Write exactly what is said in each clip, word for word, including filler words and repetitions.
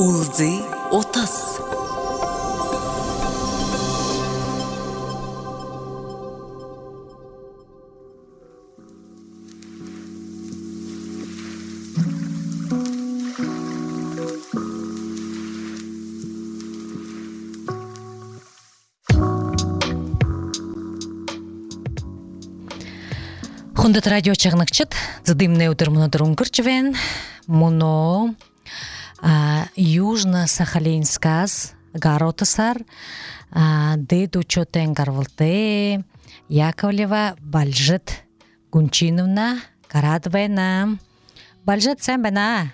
Улзы отас. Хундат радио чагнакчыт, задымне утермунадыр унгырчвен, муно Южно-Сахалинсказ гаротасар, деду чотен гарвалте, Яковлева Бальжет Гунчиновна Карадвена. Бальжет сен бена?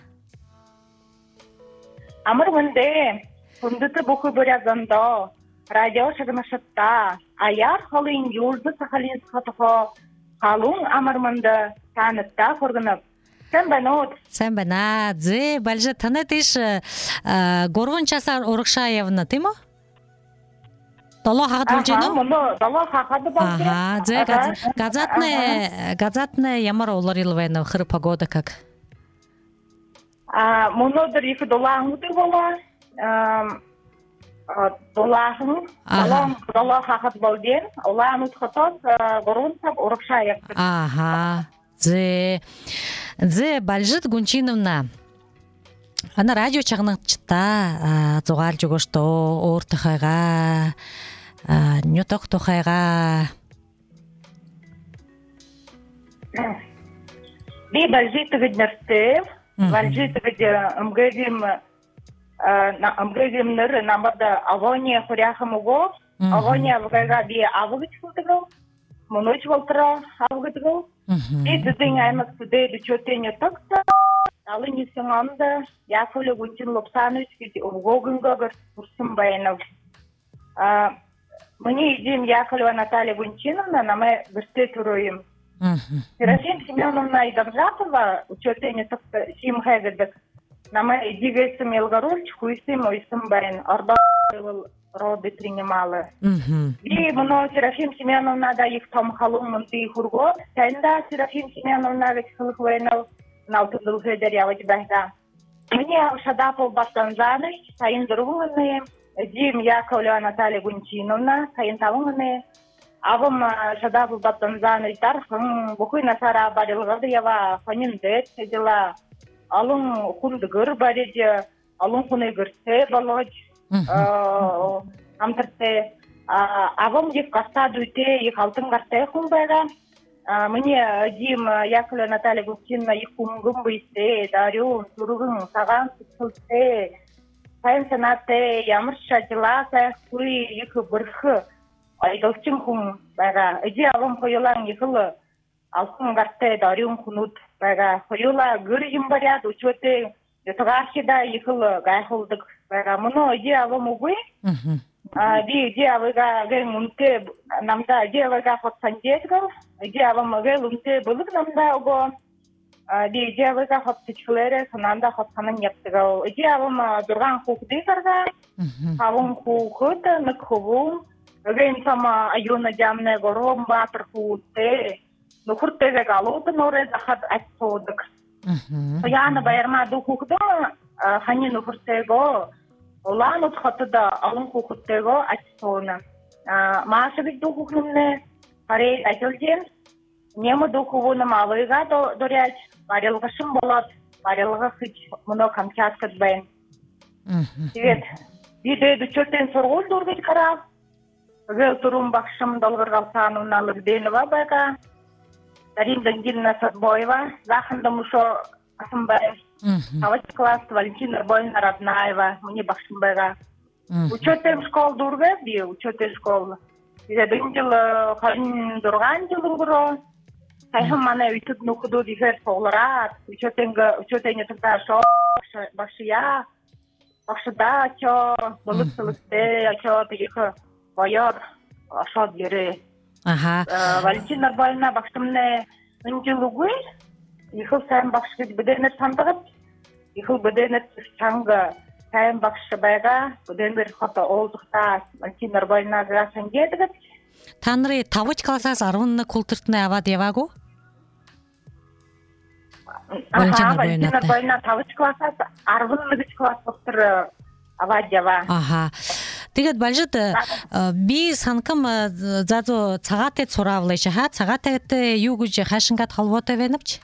Амар мынде, хундаты бухы бурязанда, радио чагнашытта, аяр халын Южно-Сахалинскатыхо, Халун амарманда танытта хоргынып. Сен бенот. Сен бена. Зе, бальже танетиш горгон часар Орукшаевна, ты мо? Дало хагат болжено? Ага, муно, дало хагат болжено. Ага, зе, газатне, газатне ямар оларилвена, хыр погода как? Муно дыр екі долағыңды бола. Долағың, долақ хагат болден, олағын ұтқытыз горгон сап Орукшаев. Ага. Зе, зе Бальжет Гунчиновна. Ана радио чагнакчыта, зогар жогошто, ортахайга, нюток тохайга. Би Бальжет виднерте, Бальжет видер мгэгим, мгэгим нэр намада авония хуряхам уго, авония вгайга би авгычхултыгал, моноч волтра авгытыгал. И дызың аймақ түдей дүчөтене тақса, алы несіңанды, Яковлев Гунчин Лопсанович кеде ұлғоғынға бір курсын байынов. Мне идем Яковлева Наталья Гунчиновна, намай бірте тұройым. Серафим Семеновна Идамжатова, учетене тақса сим хайгадық, намай идигайсым елгарульч, хуйсым ойсым байын, арда роды принимала. И мно Серафим Семеновна да их там халумын ты хурго, сәнда Серафим Семеновна ведь хылық войнал наутудыл хедерявать бәйда. Мне Шадапов Бастанзаны, сайын дұрғылыны, Дим Яковлева Наталья Гунчиновна, сайын талыңыны, авым Шадапов Бастанзаны тархын, бұқой насара барилғады ява фанин дэт седела, алың құндығыр бареде, алың құны гірсе балғыч, амтырте авам ек каста дуйте ек алтын карта хумбайга мне Дим Яковлева Наталья Гунчиновна ек кумгум быйсе дарю туругун саган сылте сайын санате ямырша жыласа куи ек бырхы айдалчын хум байга эди авам хойлан екылы алтын карта дарю хунут байга хойла гырым барят учете Ятагашида екылы гайхылдык Муно идея могу, ди идея вега генунте намда идея вега подсандетгал, идея вега лунте булык намда ого, ди идея вега подсичлере сананда подсананьяктгал, идея вега дурган хукдигарга, хавун хукута накхувун, ген сама аюна jamne гором батр хукте, но хурте вега лота норе захад атсодак. Яна байрма ду хукда, хани ну хуртего. Олан отхатыда алын хукуттего атсона. Маашыбик духукнумне парей айтылден, нема духувуна малыга доряч, парилгашым болат, парилга хыч муно Камчаткат бен. Тивет, биде дучотен соргул дургит карав, гел турум бакшым долгыргалсану налыгденова бага, Дарин Дангильна Садбоева, Заханда Мушо Асамбаев, Авать класс Валентина Арбольна Раднаева, мне Бахшимбера. Учетем школ дурга, би учетем школ. Я дындил хан дургандил угро. Сайхам мана витут нухуду дифер солрат. Учетем учетем не тогда шо бахшия, бахшда чо, болут солсте, чо тихо вояр, ашад ере. Ага. Валентина Арбольна Бахшимне дындил угой. Ихыл сайын бақшығы бүденет сандығып, ихыл бүденет чаңғы сайын бақшы байға, бүденбер қота олдықта Валентина Арбольна ғасын дедігіп. Танры тавыч қаласас арвынны култыртны ава девагу? Валентина Валентина Бойната. Бойна тавч классаас арван нэгж класс болтор аваажава. Аха. Тэгээд балжид би санкам заазу цагаатай сураавлаач хаа цагаатайтай юу гэж хаашингад холбоотой байна вч?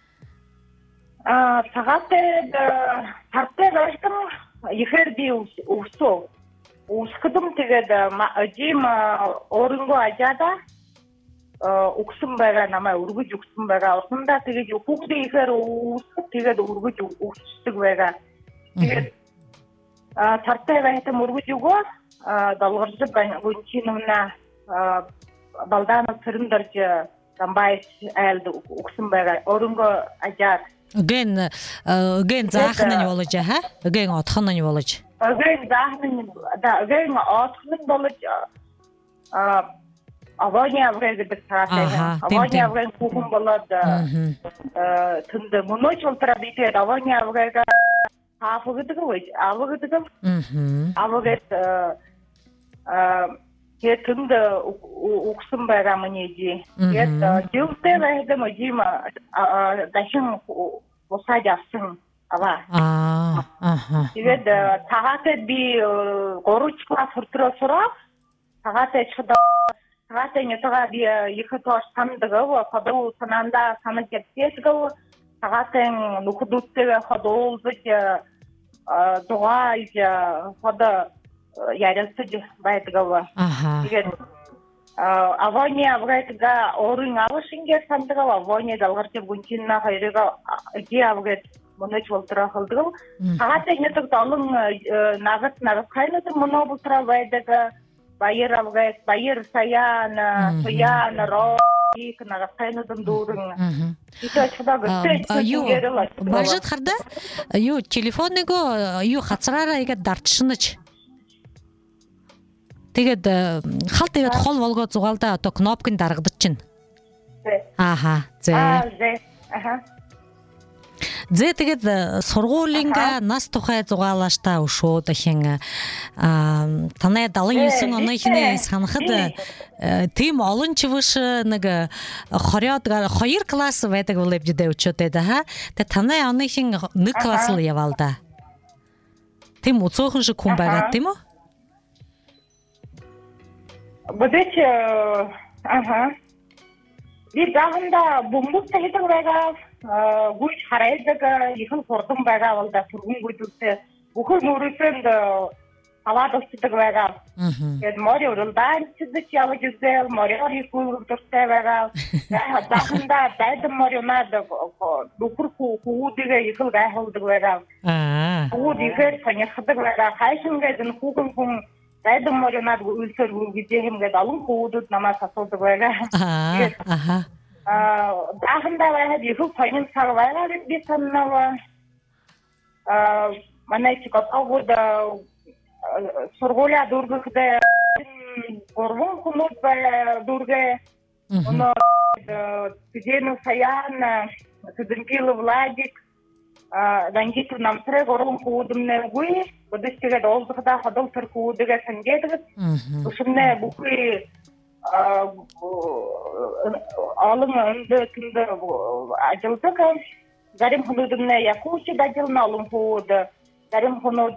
Аа цагаатай тартай байсан ихэр би өсөө. Өсгөдөм тэгээд жим өөрөнгөө ажаада өгсөн байгаа намайг өргөж өгсөн байгаа. Усандаа тэгээд хүүхдээ ихээр өсгөд тэгээд өргөж өгчдөг байгаа. Тэгээд а тартай байсан өргөж өгөө долгоржд гүнчинэмна балдаана цэрэндарж дамбай айлд өгсөн байгаа. Өөрөнгөө ажаад Ген ген заахна нь болж хаа? Ген отхоно нь болж. Ген заахна да ген отхоно болж а авааны авраг гэдэг цаашаа. Авааны авраг бүхэн болоод тэнд мөнөж ултраа битээ авааны авраг хаф гэдэг үү? Авраг гэдэг. Мм. Авраг а тэгээд тэнд өгсөн байгаа мэнийжи. Тэгээд жүвтэй байдаг мөжим дахин усаж авсан аваа. Аа. Аха. Тэгээд цагаатай би гурван класс хүртэл сураа. Цагаатай чад цагаатай нэтага би их тоош самдгаа хадуу сананда санаж яцгээсгөө цагаатай нөхөдүүдтэй хадуулж дугаа я хада ярилцаж байдгаа. Аха. Тэгээд авааны аврагга орын авшингээр сандгаа авааны далгарч гүнчинна хоёроо ди авраг мөнөж болтроо холдгоо. Цагаатай нэтэг долон нагат нагат хайнад мөнөө болтроо байдаг. Баяр авраг баяр саяна саяна ро их нагат хайнад дүүрэн. Юу бажид харда юу телефоныго юу хацраараа игээд дартшнаж. Тэгээд хал тэгээд хол волгоо зугаалда одоо кнопкын дарагдаж чинь. Аха. Зэ. Аха. Зэ тэгээд сургуулинга нас тухай зугаалааш та өшөө дахин танай дадлан юусэн оны хинэ санахад тийм олон чивш нэг хорёод хоёр класс байдаг боловчдээ өчөөдөө да. Тэгээд танай оны хин нэг класс л яваал да. Тийм өцөөхөн шиг хүн байгаа тийм үү? Бодеч аха. Би даханда бомбукта хийдэг байгаа. Гүйж харайдаг ихэн хурдан байгаа бол да сүргүнгүүдтэй бүхэл нүрээсэнд аваад өчтдөг байгаа. Тэгээд мори уралдаан чидэж явж үзэл морийг хүрдэртэй байгаа. Даханда дайдан мори наад бүхэр хүүдэгээ ихэл гайхалдаг байгаа. Аа. Хүүд ихээр санахдаг байгаа. Хайшингээд энэ хүүхэн хүн дайдан мори наад үлсэр үргэлжлэх юмгээд олон хүүдүүд намаас асуудаг байгаа. Аа. Аха. А даханда байхад их файнал цаг байгаа би санаа а манай чи готовод сургууля дургахтай гурван хүмүүс дургэ оно тэдэн саяна тэдэнкил владик а дангит намсрэ гурван хүүдмнэ гүй бодчихгээд олдохда хадал төр хүүдгээ сангээд өшмнэ бүхий олон өндөртөнд ажилдаг зарим хүмүүсдээ якучи дажилна олон хүүд зарим хүмүүс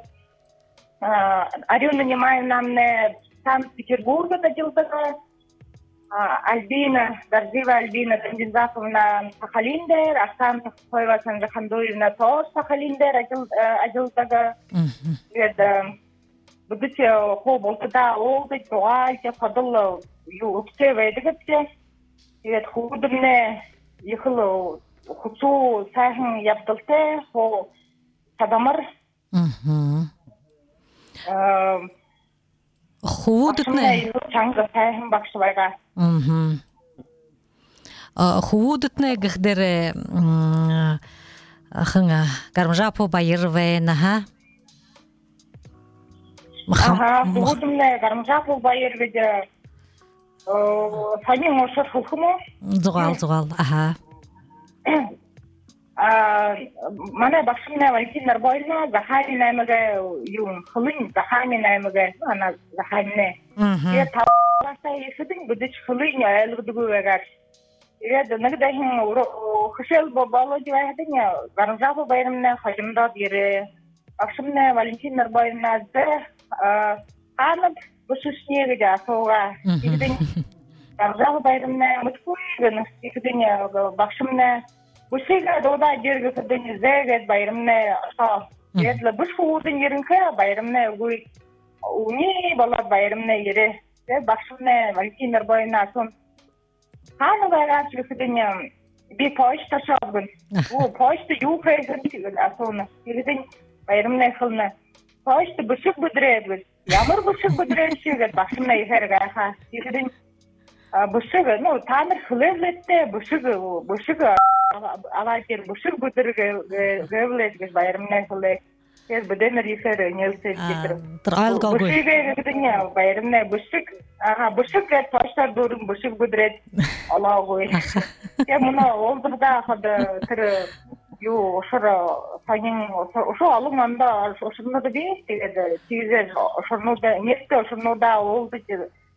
ариун немайнамне Санкт-Петербургт ажилдаг Альбина Дарзива Альбина Тенджинзаковна Сахалиндер Оксана Сахоева Санжахандуевна тоже Сахалиндер ажилдаг тэгээд Будучи хоболтда олдож байгаа хадал юу өчтэй байдаг гэдэг. Тэгээд хүүдмнэ ихэл хүчүү сайхан явдалтай хоо садамар. Мм. Аа хүүдтнэ чанга сайхан багш байгаа. Мм. А хүүдтнэ гэхдэр ахан гармжапо баярвэна ха. Аха, хүүдмнэ гармжапо баяр гэж Санин ушар хөхмө зугаал зугаал аха а манай багшны Валентина Бойна захааны наймага юу хөлн захааны наймага ана захааны мм я тавсаа ихэдэн бүдэж хөлн айлгдаг байгаа Evet, ne kadar hem kışıl babalı civahedine Garamzabı bayramına hacımda biri. Akşamına Valentinler bayramına da kanıp bu süsneye gidiyor soğuğa. İkidin Garamzabı bayramına mutluydun. İkidin bakşamına bu şeyler doğda jirgi kıdın zeyget bayramına sağ. Evet, bu şuurdan yerinke bayramına bu uni balat bayramına yeri. Bakşamına Valentinler bayramına son Hanı bayram çıkıdın bir poşta şabın. Bu poşta yukarıdan çıkıyor sonra. İkidin bayramına kılına. Poşta bışık bıdırıyor. Yağmur bışık bıdırıyor çıkıyor. Bakşamına yeter gayha. İkidin bışık, no tamir hılevlette bışık, bışık avarker bışık bıdırıyor gövlet bayramına kılıyor. Kes bedener yeter nelse çıkıyor. Tral kalgı. Bışık gayha bayramına bışık. Aha bışık gayha poşta durun bışık bıdırıyor. Allah koy. Ya bunu oldu da hadi tır yo şura sayın şu alımanda şunu da bir işte çizer şunu da neyse şunu da oldu ki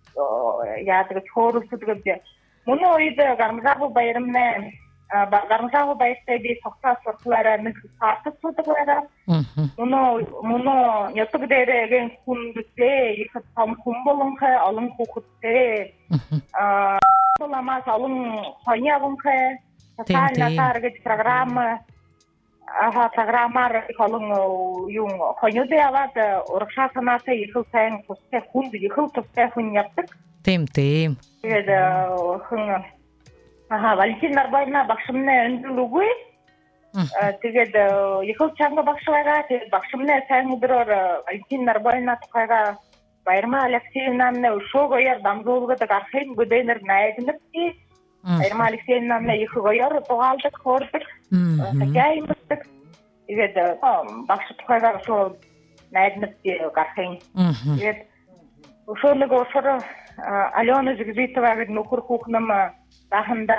ya da çorusu gibi. Bunu oydu Garamzabı bayramına Garamzabı bayramda bir sokak sokaklara nasıl tutuklara. Bunu bunu yatıp deregen kundukte yıkıp tam kumbolunka alın kokutte. Olamaz alın kanyağınka. Tatal target programı. Aha programlar kalın yung kanyude avat orkşa sanatı yıkılsan kuste kundu yıkıl kuste hun yaptık. Tem tem. Evet hun. Aha Valentinler bayramına bakşımına öndürülüğü. Тэгээд yıkılçanga bakşılara bakşımına sen bir Valentinler bayramına tukayga Bayram Alexeyevna'nın şu goyar damzolga da karşıyım güdener naydınıp ki Bayram Alexeyevna'nın yıkı goyar doğaldık, horduk, sakaymıştık. Evet, bakşı tukayga şu naydınıp ki karşıyım. Evet, şöyle goşarı Alyona Zgzitova nukur kuknım dahında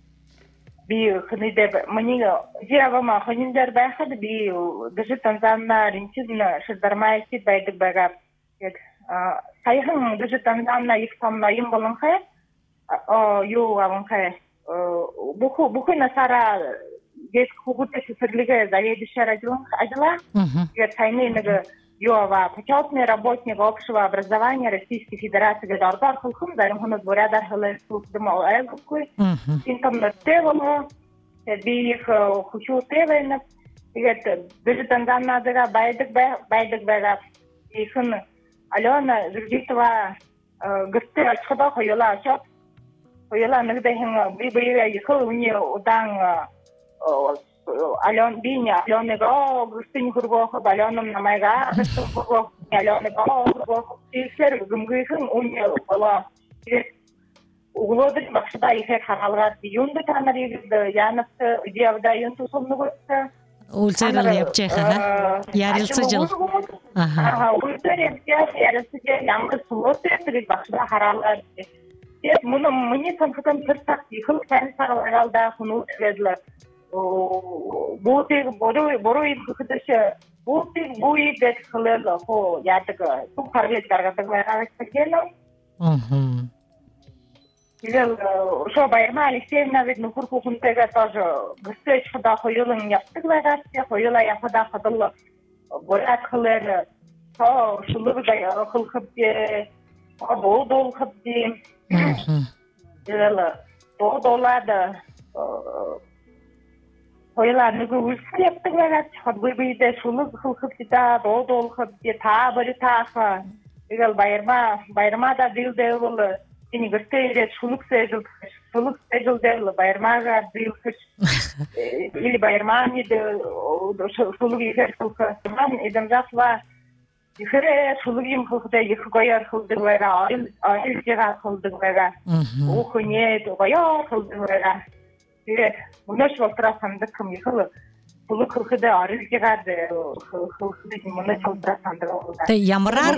bir kınıda mani ziyavama kınınder bahad bir dışı Tanzanna rinçizna şırdarmayısı baydık baga. Evet, sayhın dışı Tanzanna yıksamlayım bulun kaya. Yo avun kaya. Buku buku nasara geç kukuta şifirlige zayı dışarı acıla. Evet, sayını nıgı yo ава почетный работник общего образования Российской Федерации Гадардар Хулхум, зарим хунут бурядар хылыстук дыма олайгукуй. Синтомны тевылы, би их хучу тевылны. Evet, dışı Tanzana'da baydık baydık baydık. Ихын Alyona Zgzitova gıstı açıda koyula açıp. Koyula nıgda hin bir bıyıra yıkıl uni odan Alyon binya Alyona go gustin kurgo Alyona'nın namayga gustin kurgo Alyona go kurgo işler gümgüyün uni ola. Uğuladık bakşıda ihek haralgar yundu tanır yürüdü. Yanıptı diyavda yundu sonunu götü. Ulçarıl yapacak ha. Yarılsıcıl. Aha, ulçar yapacak. Yarılsıcıl yangı sulu tüyündük bakşıda haralgar. Bunu muni sanıktan tırsak yıkıl sen sarılaralda kunu tüyüdüler. Bu tek boru boru yıkıdışı bu tek bu yıkıdışı kılırlı. O yadık. Çok hareket kargadık ve araştırgelim. Güzel, şu Bayram Alexeyevna ve Nukur Kukun'da тоже gıstı çıkıda koyulun yaptık ve gazete koyula yapıda kadılı borat kılır. O şulur da kılkıp diye, o dolu dolu kıp diye. Güzel, dolu dolu da koyula nügü ülkü yaptık ve gazete kadılı bir de şulur kılkıp diye, dolu dolu kıp diye, ta bari ta. Güzel, Bayram'a, Bayram'a da dil devulu. Ini gıstayla şuluk sejil, şuluk sejil derli, bayırmağa dilkış, ili bayırmağın yedi, şuluk yıkır kılkı. Ben edem zatla, yıkırı şuluk yım kılkıda yıkı koyar kıldık vera, ayıl cığa kıldık vera, uğu niyet, koyar kıldık vera. Evet, bunu şu otura sandık kım yıkılı. Bunu kılkıda arız cığadı, kılkıda bunu çaldıra sandık oldu. Ямырар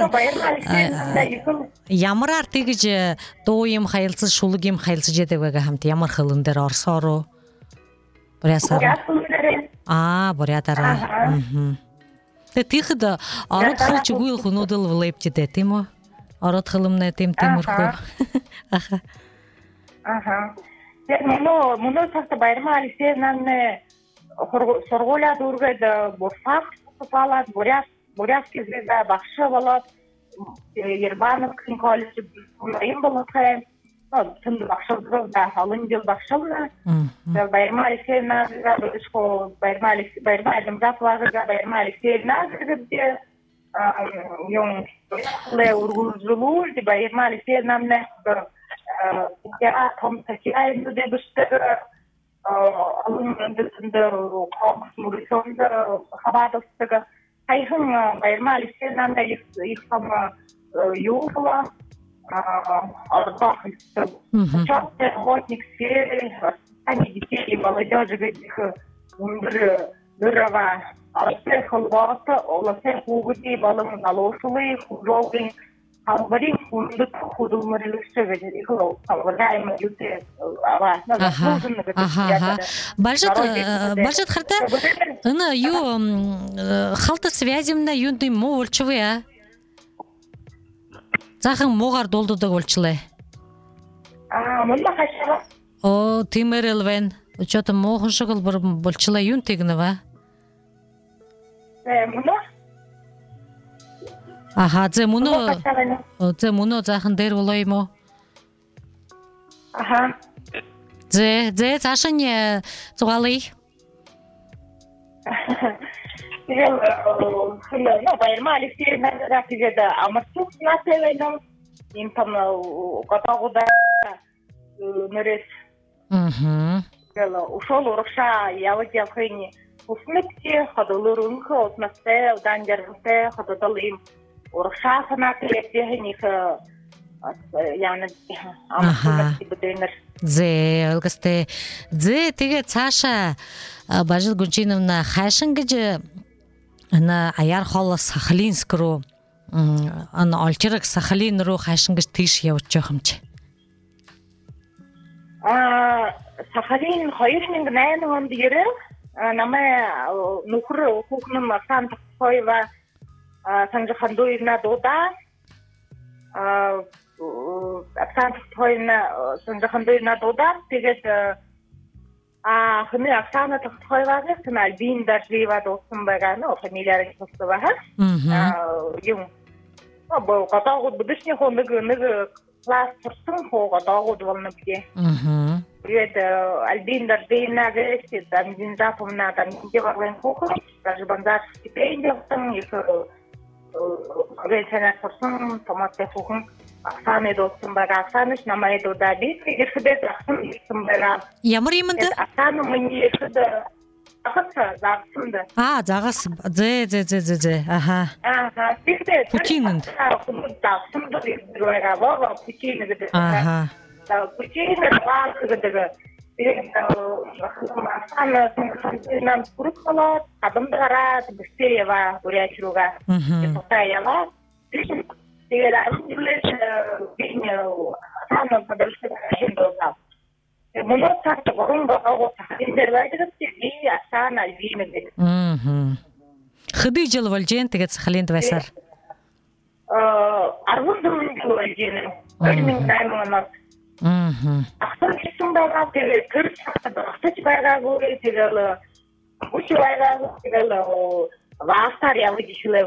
Ямырар тэгж дуу юм хаялцсан шулуг юм хаялцж яадаг хамт ямар хылын дээр орсороо бурясаар аа бурядараа тэ тийхэд ород хылч үгүй хүнүүдэл влэпчдэ тийм үү ород хылымнэ тийм тиймэрхүү аха аха Муну муну цагта Баярмаа Алексеевнаны сургуулиад үргээд бурфак попалаад буряс бурясский звезда багш болоод Ербановский коллеж юм болоод хай түнд багшилдаг да олон жил багшилна. Баярмаа Алексеевна школ Баярмаа Баярмаа Алексеевна Баярмаа Алексеевна гэдэг юм ле ургуулж Баярмаа Алексеевна я том такая люди быстро алын дэндер комс мурисонда хабадостага хайхан Баярмаа Алексеевна их их сама юла арбахиста часто охотник сферы они детей и молодежи этих умбры дырава арте холвата оласе хугти балам налошулы хужовин Албарин хундут худумарилышты ведь его алгаем юте ава ага Балжат Балжат харта ына ю халта связимна юнды мо өлчүвэ а Захан могар долдудаг өлчлээ а мунда хашава о тимерэлвен учета мохон шогол болчлаа юн тэгнэва э муна Аха, зэ мөнөө зэ мөнөө заахан дээр болоо юм уу? Аха. Зэ зэ цаашаа нь зугаалъя. Тэгэл хөлөө Баярмаа Алексеевна тэгээд амарчук натэвэн юм там готовда нэрэс. Мм. Тэгэл ушол урагшаа явж явахын хүснэгти хадуулрынх отнастай уданжартай хадуул юм урагшаасна тэгээд их яана амарчук бидэнэр Зэ өлгөстэй зэ тэгээ цаашаа Бажил Гунчиновна хайшин гэж ана аяар хол Сахалинск руу ана олчраг Сахалин руу хайшин гэж тийш явж байгаа юм чи. А Сахалин хоёр мянга найман онд ирээ намаа нөхөр хүүхэн Асан Тохойва санжихандуйна дуда а Асан Тохойна санжихандуйна дуда тэгээд а хэмээ Аксана Тохойвагаас нь Альбин Дажлива дуусан байгаа нөө фамилиараа хэлсэн байгаа. Аа юм. Або гадаагууд бүдэшний хөө нэг нэг класс сурсан хөө гадаагууд болно бие. Аа. Тэгээд Альбин Дажлина гэж дамжин запомна дамжин явагын хөө даже бандар стипендиятан их гэрчэнэ сурсан томатэ хөө Аксаны дуусан байгаа. Аксаныш намайг дуудаад ихэдээ ахсан хэлсэн байгаа. Ямар юмд? Аксаны миний ихэд ахса загсанд. Аа, загас зэ зэ зэ зэ зэ. Аха. Аа, тэгтээ. Путинэнд. Загсан дөрөөгөө боо Путин гэдэг. Аха. Путин баг гэдэг. Тэгээд Аксаны нам бүрхлоо адамдараа бистэ ява үрэж рүүгээ. Тотаа ява. Тэгээд аль бинё санаа падалсан хэндоо. Мөн цааш гурван багуу энэ байдаг чи асаана вимэд. Мм. Хэдий жил болж гэн тэгээд Сахалинд байсаар. Аа арван дөрвөн жил болж гэн. Орчин таймнаас. Мм. Ахсан гэсэн байгаа тэгээд тэр ахсаж байгаагүй тэгээд үгүй байгаагүй тэгээд ваастар явж ишлээ.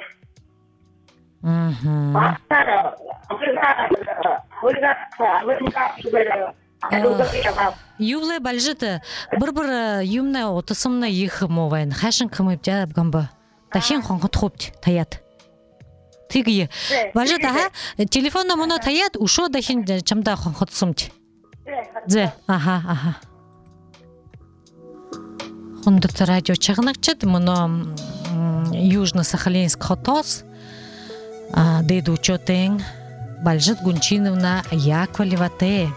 Мм. Ваастар аврага аврага аврага Юуле Балжит бір-бір юмна утасымна их мовайн хашин кымып жаап гамба дахин хонгот хупт таят тиги Балжит аха телефонна муна таят ушо дахин чамда хонгот сумч зэ аха аха хондот радио чагнагчд муно Южно-Сахалинск хотос дэд учетен Балжит Гунчиновна Яковлевате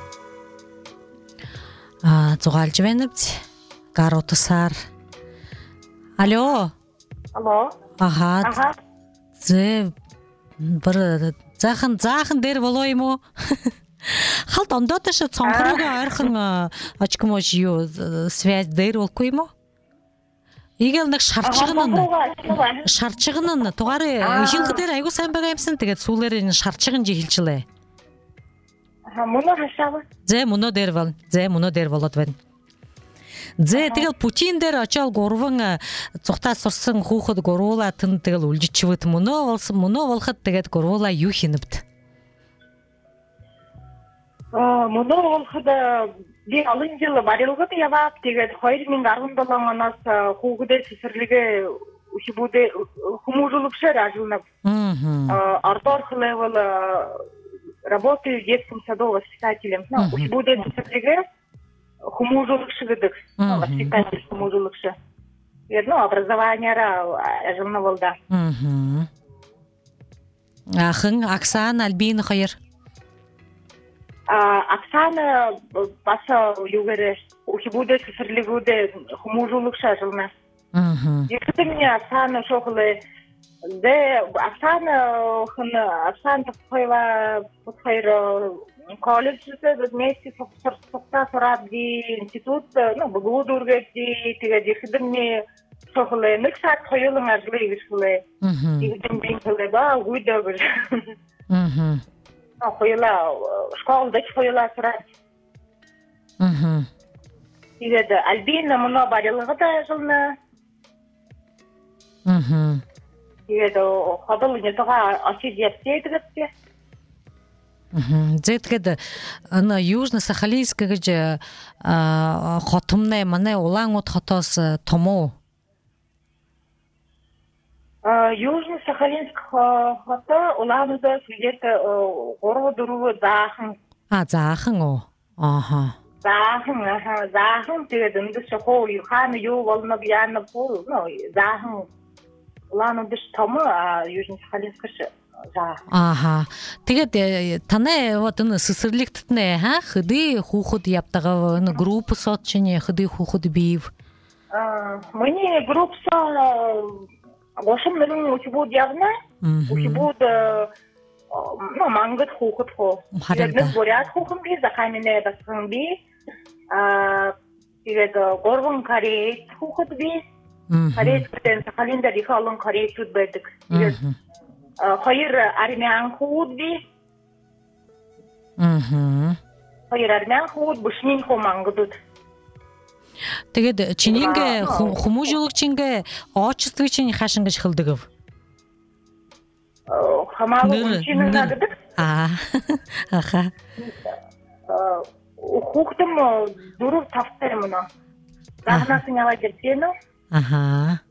А зугаалж байна биз? Гар утасаар. Алло. Алло. Аха. Аха. Зэ бүр заахан заахан дээр болоо юм уу? Халт ондоош цонхруугаа ойрхон очкомож юу связь дээр болгүй юм уу? Игэл нэг шарчган нь. Шарчган нь тугаараа ихэнх дээр айгуу сайн байгаа юмсан тэгээд сүүлээр энэ шарчган жи хэлжлээ. Муно хашава. Зе муно дервал. Зе муно дервалат вен. Зе тэгэл Путин дэр очол гурван цухтаа сурсан хүүхэд гурвуулаа тэн тэгэл үлжичвэт муно болсон муно болоход тэгээд гурвуулаа юу хийнэвд. Аа муно болоход би олон жил барилгад яваад тэгээд хоёр мянга арван долоо оноос хүүхдээ цэцэрлэгээ усибудэ хumuужуулагчаар ажиллана. Аа ордоор левел работаю детским садовоспитателем. Ну, усибудэ цэцэрлэгээ хumuужуулагч гэдэг. Воспитатель хumuужуулагч. Тэгээд ну образованиера ажиллана болда. Мм. Ахын Оксана Альбина хоёр. А Оксана бас юугээрээ усибудэ цэцэрлэгүүдэ хumuужуулагч ажиллана. Мм. Если меня Оксана шохле де Оксана хэн Оксана тохойва тохойро колледжтэй вместе с Сараби институт ну бүгдүргэди тэгээд ихэдний шохле нэг сар хоёулан ажлыг хийлээ. Тэгээд би хэлээ ба үдэгэр. Мм. А хоёула школда хоёула сараа. Мм. Тэгээд Альбина мно барилгад ажиллана. Мм. Тэгээд ходол нэтага очиж явчихдаг. Мм. Зэтгэд ана Южно-Сахалинск гэж хотомны манай Улаан-Удаа хотоос том уу? А Южно-Сахалинск хот Улаан-Удаас где-то три дөрвөн заахан. А заахан уу? Ааха. Заахан аа заахан тэгээд эндээс хоо юу хаана юу болно яана пол но заахан Улаан-Удаас том а Южно-Сахалинск за. Ааха. Тэгээд танай вот энэ сэсэрлэгтнэ ха хэдий хүүхэд явдаг энэ групп сотчны хэдий хүүхэд бив. А миний групп со восемь миллион учебуд явна. Учебуд ну мангат хүүхэд хоо. Тэгээд боряд хүүхэн би захаминэ басан би а тэгээд горвон карет хүүхэд би карет гэдэг Сахалиндаа их олон каретууд байдаг. Тэгээд хоёр армян хүүд би. Мм. Хоёр армян хүүд бушнин хөө мангадууд. Тэгээд чинингээ хүмүүжүүлэгчингээ оочсдаг чинь хаашин гэж хэлдэг. Хамаагүй чинь гэдэг. Аа. Аха. Хүүхдэн дөрөв тавтай юм уу? Захнаас нь яваад ирсэн үү? Аха.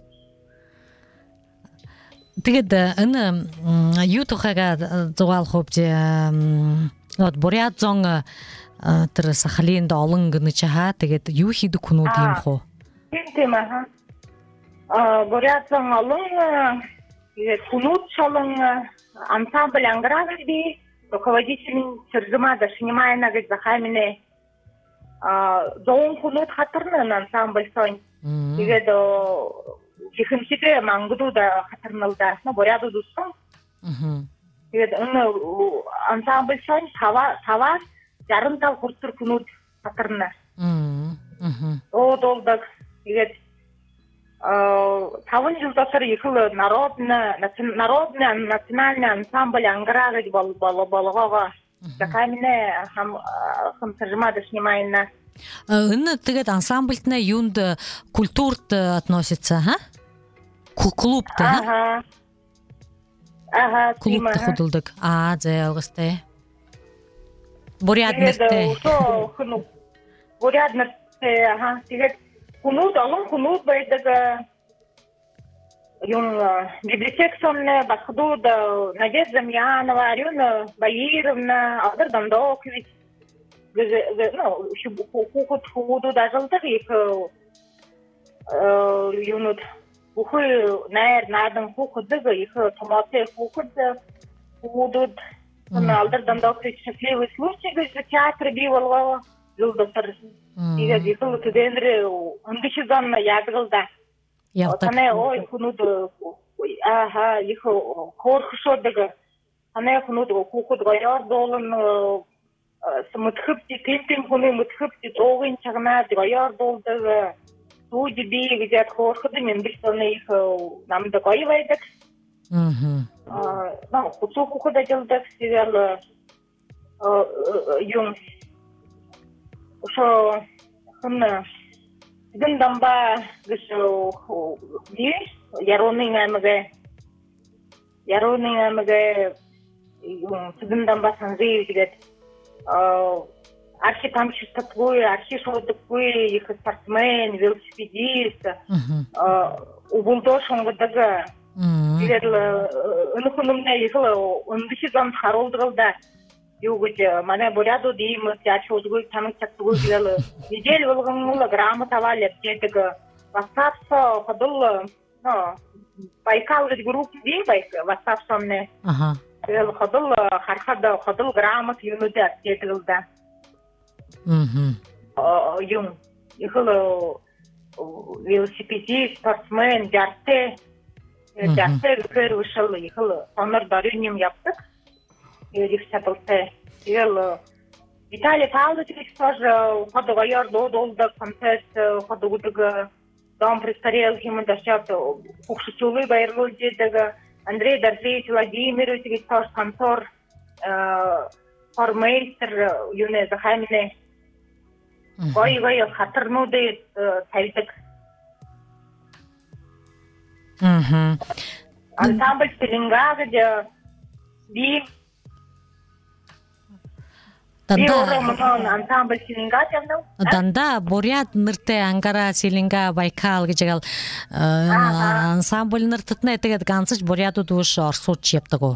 Тэгээд энэ юу тухайга зугаалах хөвж вот буряд зон тэр Сахалинд олон гэнэ чаа тэгээд юу хийдэг хүнүүд юм хоо? Тийм аа. А буряд зон олон тэгээд хүнүүд шалан ансамбль анграгади руководитель Сержимада Шинимайна гэж захаймнэ а зон хүнүүд хатарна ансамбль сон. Тэгээд ихэнхдээ мангадууд хатарналдаа бурядууд уссан. Аа. Тэгээд энэ ансамбль сон тава тава саран тав хүртэр хүнүүд хатарна. Аа. Аа. Оо долдаг тэгээд а таван жил дотор их народный народный национальный ансамбль ангара гэж бол болгоогоо. Захаймнэ хам хам Сержимада Шинимайна. Энэ тэгээд ансамбльт на юунд культурт относится, ха? Клубт, ха? Ага. Ага, клубт ходулдаг. Аа, зэ алгастай. Буряднэртэй. Буряднэртэй, ага. Тэгээд хүнүүд олон хүнүүд байдаг. Юм библиотек сонне Бахдуд, Надежда Замьянова, Арина Баировна, Алдар Дандокович. Ну, хүүхэд хүүхдүүд ажилладаг их юунууд бүхэл найр наадам хүүхэд их томоотой хүүхэд хүүхдүүд Алдар Дандокович шилжүүлсэн случай гэж театр бий болгоо жил дотор. Тэгээд их студентрээ өндөш зам ягдалда. Танай ой хүнүүд ааха их хоорхшоодаг. Танай хүнүүд хүүхэд гоёор доолн мөтхөпти тэмтэм хүний мөтхөпти дуугийн чагнаад гоёор дуулдаг сүүж би гэж хоорход мэндэлсэн их намд гоё байдаг. Аа. Аа, наа хүүхэд ажилладаг тэгэл 용 ошо хына бүгүн дамба гышу ди яроның амыгы яроның амыгы бүгүн дамба санзы дигет архи тамчистовой архи шодыкой их спортсмен велосипедист убулдо шоңгодага дигет өнүкүнүмне ихло ондишиган харолдырылда Югуч, мана буряду дим, тячу дугуй танк чактугуй дигел. Недель болгонула грамота валеп тетег. Вастапсо ходул, ну, Байкал групп ди байк, вастапсомне. Ага. Дигел ходул хархада ходул грамот юнуда тетегилда. Мгм. Юм. Ихло велосипедист, спортсмен, жарте. Жарте көр ушал ихло. Онор дарынем яптык. Рихсатылты. Ел Виталий Павлович тоже ходовайор додолда концерт ходовудыга дом престарел химон дашат укшучулы байрлы дедага Андрей Дорфеевич Владимирович тоже контор формейстер юне захамине гой-гой хатырнуды тавитык. Мгм. Ансамбль Селенгага де би Данда Данда Бурят нырты Ангара Селинга Байкал гыжыгал ансамбль ныртытны этегет гансыч Буряту душ арсут чептыгу.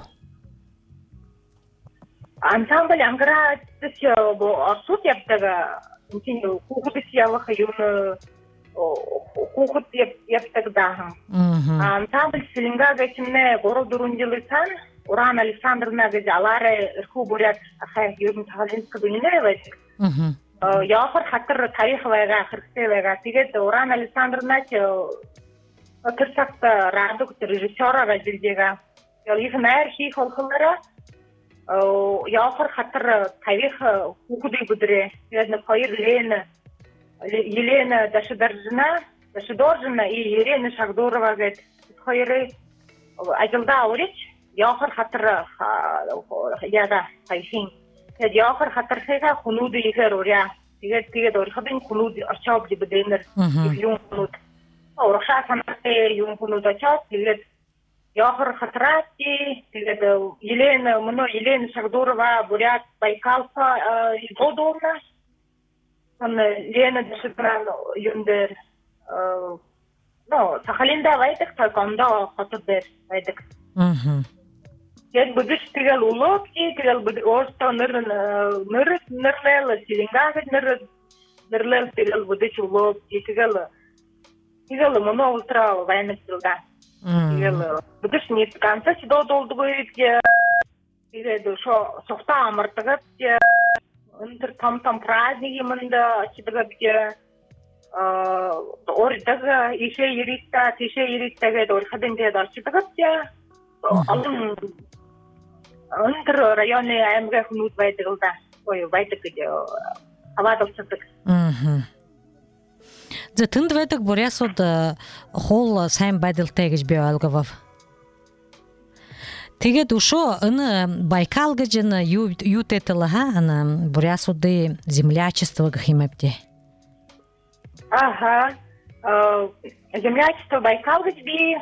Ансамбль Ангара тысяча арсут чептыга. Интин кухут сиялых юн кухут чептыгда. Ансамбль Селинга гачимне город Дурундилысан Уран Александровна Газаларе Ирху Бурят Ахай Юрин Тахалинска Дунинаевич. Яхор хатыр тарих вайга хирсе вайга тигет Уран Александровна кырсакта радук режиссера газилдега. Их нархи холхолара яхор хатыр тарих хукуды будре. Ядна Хайр Лена Елена Дашидоржина Дашидоржина и Елена Шагдурова гет Хайры Ажилда Аурич Яхор хатыр яда хайхин. Яд яхор хатыр хайха хунуды ихер оря. Тигет тигет орхадын хунуды арчаб ди беденер юм хунуд. Орша санате юм хунуд ачаб тигет яхор хатырати тигет Елена мно Елена Шагдурова Бурят Байкалса Годорна. Он Лена Дашидран юндер ну Сахалинда вайтык таканда хатырдер вайтык. Мгм. Яд будеш тигел уловки, тигел буд орста ныр ныр нырлел Селенгага ныр нырлел тигел будеш уловки, тигел тигел моно ультра вайнек тилда. Тигел будеш не канца сидо долдугуй тигел шо софта амартагат интер там там праздники мында чидага бige ордага ише юриста, ише юристага орхаден де дарчитагат я алын Антер районный аймга хунут вайтыгылда. Ой, вайтыгы авадылсыздык. Мгм. Зе тынд вайтык бурясуд хол сайн байдалтай гэж би ойлгов. Тэгээд ушо аны Байкал гэж аны ют этла ха аны бурясуды землячество гхимепти. Ага. Землячество Байкал гэж би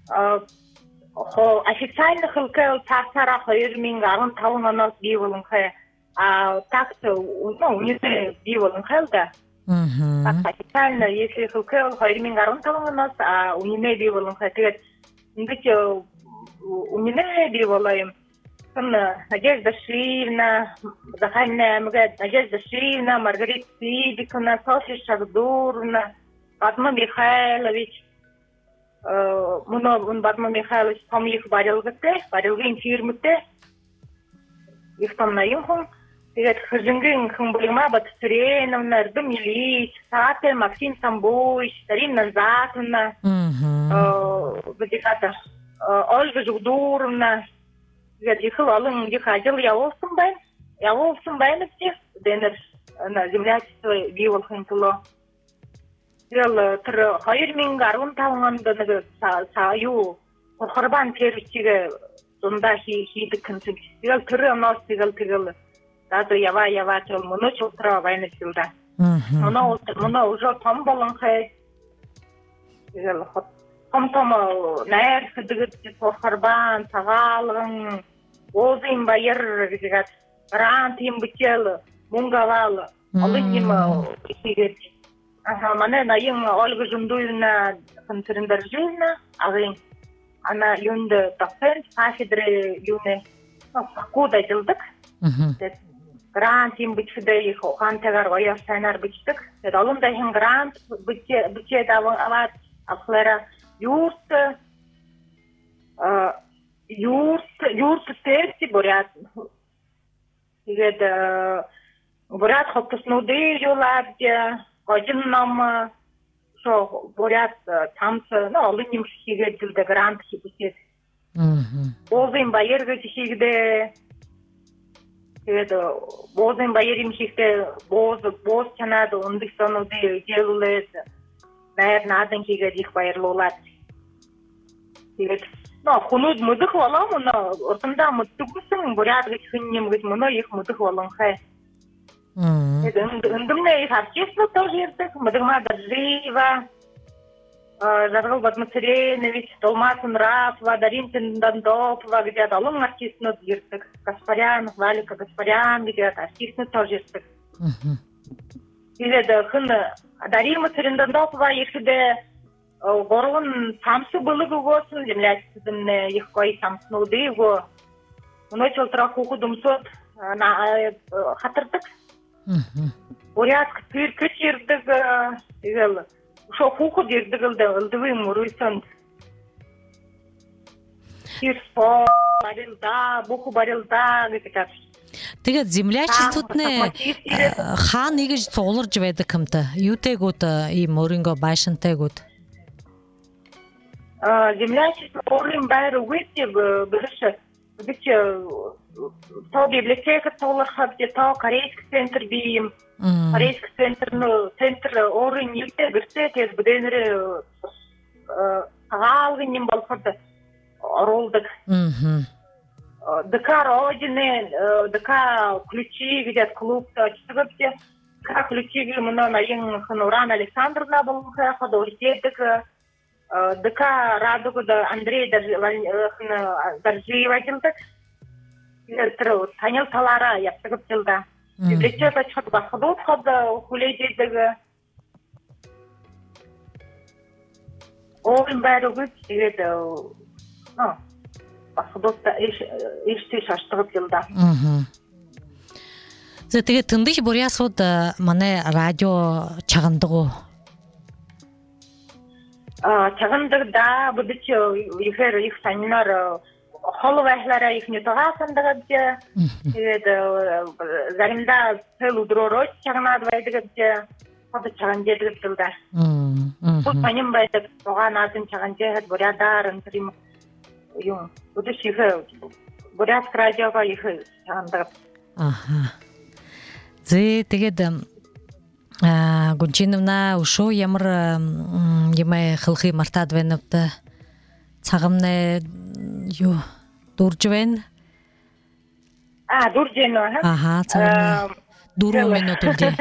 Хо официально хылкал тасара хайрмин гаран тавнанас биволун хэ а так ну не биволун хэлда. Мгм. Официально если хылкал хайрмин гаран тавнанас а у меня биволун хэ тэгээд ингэж у меня биволаем. Сон Надежда Шиевна, Захарина Мгад, Надежда Шиевна, Маргарита Сидиковна, Софья Шагдуровна, Батма Михайлович Муно он Батма Михайлович там их барилгатте, барилгын фирмытте. Их там на юмхун. Тэгээд хожингын хумблима Батсуреновна, Ардым Ильич, Сате, Максим Самбуевич, Дарина Назатовна, Батиката, Ольга Жудуровна. Тэгээд их алын их ажил яволсын байн. Яволсын байн всех. Денер на землячество бивол хынтыло. Ел төр хоёр мянга арван таван онд нэг саю Хорбан тэрчигэ дундаа хийдэг концепт. Тэгэл тэр оноос тэгэл тэгэл Дады ява ява жыл мұны жылтыра вайны жылда. Мгм. Мұны уже том болын қай. Том-том нәр күдігітті тоқарбан, сағалығын, озын байыр гігат, грант им бітел, мұңғавал, олын им егет. Маны найын олғы жүндуйына қынсырындар жылына, ағын. Ана юнды тоқпен, кафедры юны факуда жылдық. Грант им бітшіде, оған тегар ойар сайнар бітшдік. Олында хин грант бітшеді ават, ақлара юрт, юрт, юрт терти бурят. Егеді бурят хоптыснуды жолабде, қожын нам шо бурят тамсы, ну, олын им шиге жылды грант хипусет. Бозын байырғы шигде, егеді бозын байырым шигде боз, боз чанады, ондық сонуды желуледі. Найр надың кеге дих байырлы олады. Егеді, ну, құnud мұдық олам, мұны ұртымда мұттығысың, бурят ғыч хыннем ғыч мұны ех мұдық олың қай. Үндімне ех арчеслы тау жердік, мұдығма Доржиева, Жарғыл Бадмацаренович, Толмасын Рафова, Даринтин Дандопова, где алың артисны жердік. Гаспарян, Валика Гаспарян, где артисны тау жердік. Егеді, хыны Дарима Царендандопова ешіде ғорғын самсы бұлығы ғосын, землячсізін ехқой самсынуды его. Мұны чылтыра құқы думсот қатырдық. Уряд күтір күт ердігі, шо құқы дердігілді ұлдывы мұруйсын. Кирспо, барилда, бұқы барилда, гекетар. Тэгээд землячествотны хаан нэгж цугларж байдаг юмтай. Юутэйгүүд ийм өөрийнхөө байшинтайгүүд. Землячество өөрийн байр үгүйтэй бэрш бич тоо библиотека цуглархад тоо корейский центр бийм. Корейский центр ну центр өөрийн юутэй бэрсээ тэгээд бүдэнэр хаалгын юм болход оруулдаг. Мм. ДК Родины, ДК Ключи, где клуб, чтыгыпте, ДК Ключи, мұны найын Хануран Александровна болуға, ходовитетік, ДК Радугуда Андрей Доржиева жылдық, танил талара яптығып жылда. Библиотека чхадға ходот ходы хулейдедігі. Оғын бәрі күт, егеді, ну, Асудотта еште шаштығып жылда. Зэтіге тындық бұрясуд мане радио чағындығы? Чағындығы да, бұдычы ефер ек санинар холы вәхлара ек нетіға сандығы бде. Зарымда сыл ұдыророт чағынады байдығы бде. Ходы чағындедігіп жылда. Бұл санин байдық, оған атын чағындегіт бұрядар, ұнтырым. Юм, буду шиха, бурят радиоға ехі чағындығып. Аха. Зэ тэгээд Гунчиновна ушо ямар емай хылхи мартадвеновды цагымны ю дуржвен? А, дуржено, ха? Аха, цагымны дуру минутулде.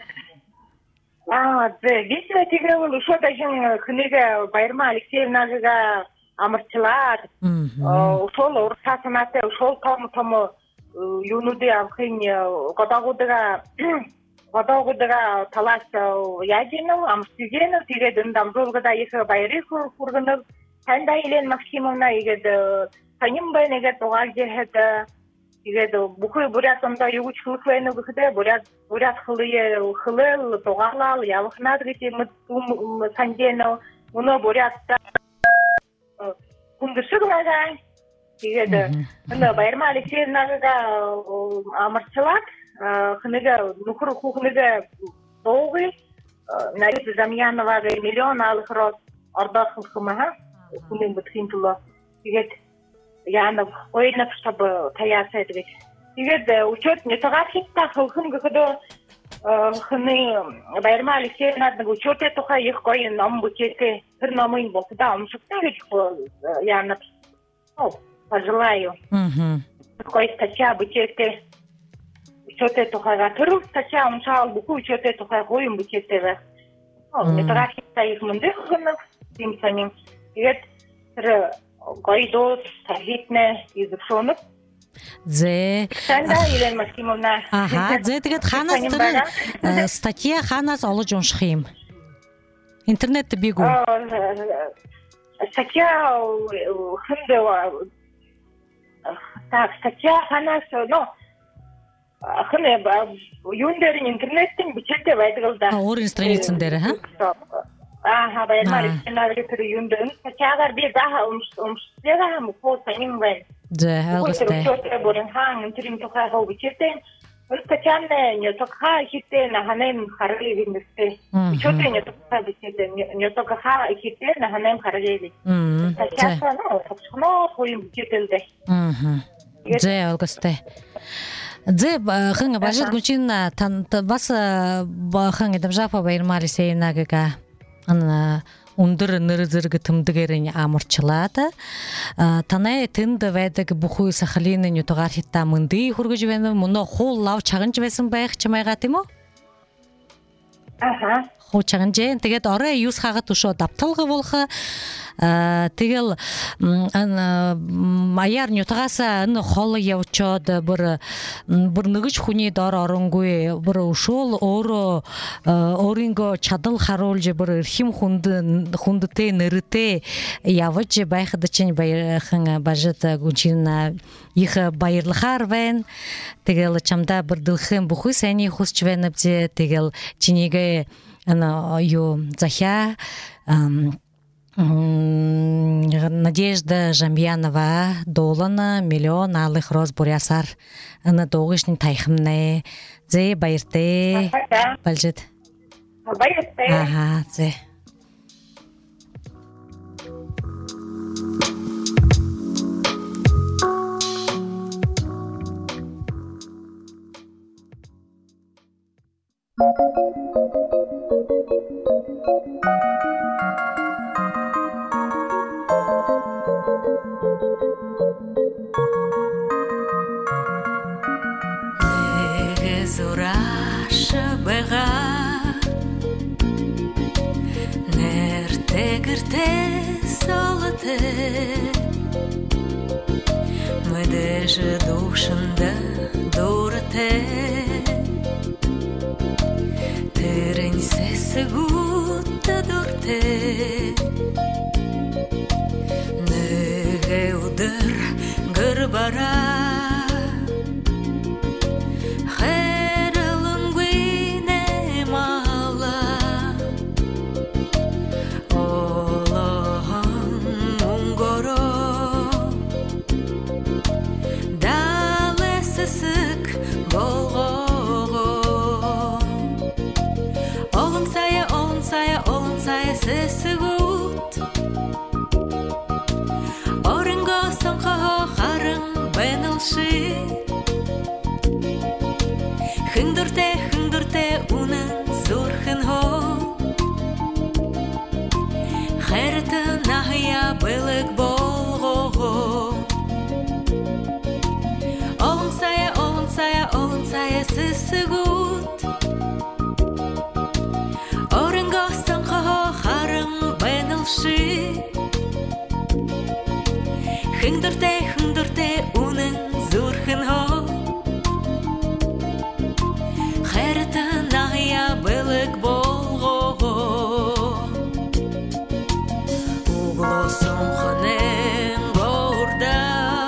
А, зэ, весіла тегі ол ушо дайжын кыныға Байырма Алексеевнағыға амырчылар, ушол урсасынаты, ушол тому-тому юнуды алхын годагудыга годагудыга талас ядину, амырчыгену, тегеді ындамзолгыда ехі байры құрғыны, сәнда елен Максимовна егеді, саним бай негет оғал жехеді, егеді бұқы бурят онда югуч хылықвайны бұқыды, бурят хылы хылыл, тоғалал, ялықнады гете мұттум сандену, мұны бурятта күндіші ғылағай, егеді, Байырма Алексеевнағыға амырчылақ, қыныға, нүкір құқыныға доғы, Нариза Замьяноваға миллион алық роз орда қылқымаға, күнің бұтқин тұлы, егеді, яны ойынып, чтобы таясы едігет. Егеді, учет не тағат хитта қылқын ғыды, қыны Байырма Алексеевнағыға учет етуға еқ қойын ом бұтеті, бір номын болсы да, омшықта ғыч яны, пожелаю. Какой статья бутеты учётэй тухайга төрөв тачаа уншаал бүхүү учётэй тухай гоём бүчээтэй байх. Оо метрахита их мөндөг гэнэ тийм санин. Тэгээд тэр гоёдоо тархитнэ избшоног. Зэ. Санда Елена Максимовна. Аха, зэ тэгээд ханаас тэр статья ханаас олж унших юм. Интернет бигүү. Статья хэндэва так статья ханаас но хэнэ юун дээр интернетийн бичээтэй байдаг л да. Өөрийн страницын дээр хаа? Аа, баярмаар энэ тэр юун дээр статьягаар би заа өмсөөгөө мөхөө санин байна. Зэ, ойлгостой. Тэр бүрэн хаан тэрийн тухай хөө бичээтэй Өлтөчанэ нётокха хитэ на ханем харгыг нэстэ. Чөтэ нётокха бичээтэй нётокха хитэ на ханем харгыг. Мм. Тачаасаа нөө тохноо хойм бичээтэй. Мм. Зэ, ойлгостой. Зэ хэн бажид гүчин тан бас хэн эдэмжафа баярмаар сейнагага ан өндөр нэр зэрэг тэмдгэрийн амарчлаад танай тэнд байдаг бүхүй сахалины нютгаар хита мөнди хүргэж байна мөн хул лав чаганж байсан байх ч майгаа тийм үү? Аха. Хуу чаганж. Тэгээд орой юус хагат өшөө давталга болох тэгэл маяар нютгаас энэ хол явчоод бүр бүр нэгж хүний дор оронгүй бүр өшөөл өөрөө өөрийнхөө чадал харуулж бүр эрхэм хүнд хүндтэй нэртэй явж байхад чинь баярхан бажид гүнчина их баярлахаар байна. Тэгэл чамда бүр дэлхэн бүхий сайныг хүсч байна бзэ. Тэгэл чинийгээ ана юу захя Надежда Жамьянова долана миллион алых роз бурясар ана догышны тайхымнэ зэ баяртай балжид баяртай ага зэ Мэдэж душанда дурте тэрэн сэсгүүд дурте нэгэ өдөр гэрбара Сэсгүүд Оринго сонхоо харан бэнэлши Хүндүртэй хүндүртэй үнэн зүрхэн хоо Хайрата нахя бэлэг болгоо Олон сая, олон сая, олон сая сэсгүүд Оринго сонхоо Хүндүртэй хүндүртэй үнэн зүрхэн хоо Хайрата нахя бэлэг болгоо Углоо сонхонэн горда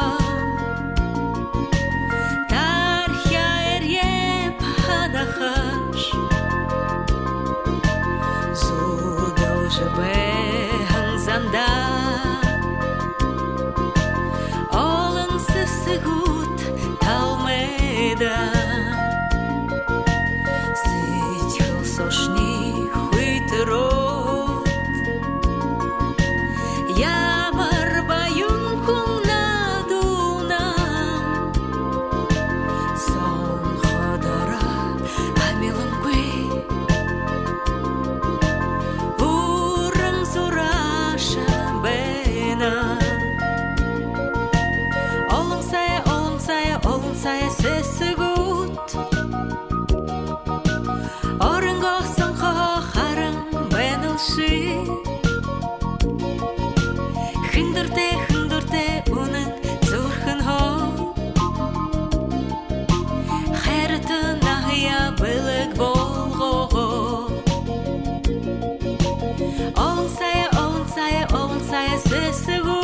Тархя эрьеп ханахаш Зудо жебе ханзанда олын сая сысыгу